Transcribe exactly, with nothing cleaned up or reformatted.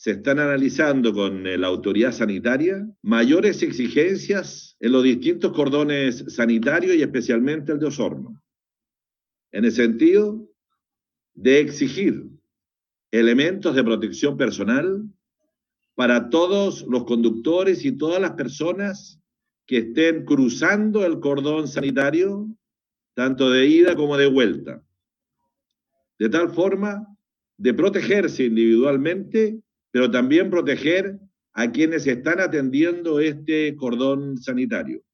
se están analizando con la autoridad sanitaria mayores exigencias en los distintos cordones sanitarios y especialmente el de Osorno, en el sentido de exigir elementos de protección personal para todos los conductores y todas las personas que estén cruzando el cordón sanitario, tanto de ida como de vuelta, de tal forma de protegerse individualmente, pero también proteger a quienes están atendiendo este cordón sanitario.